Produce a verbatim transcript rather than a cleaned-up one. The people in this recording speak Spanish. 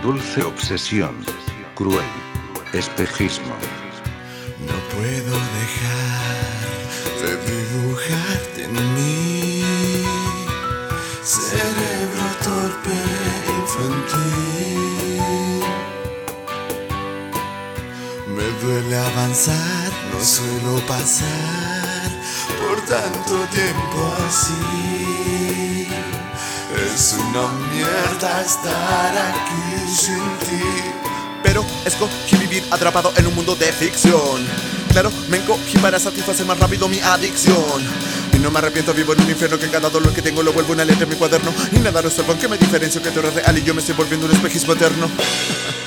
Dulce obsesión, cruel espejismo. No puedo dejar de dibujarte en mí, cerebro torpe infantil. Me duele avanzar, no suelo pasar por tanto tiempo así. Es una mierda estar aquí sin ti. Pero escogí vivir atrapado en un mundo de ficción. Claro, me encogí para satisfacer más rápido mi adicción. Y no me arrepiento, vivo en un infierno que cada dolor que tengo lo vuelvo una letra en mi cuaderno. Y nada resuelvo, ¿en qué me diferencio? Que tú eres real y yo me estoy volviendo un espejismo eterno.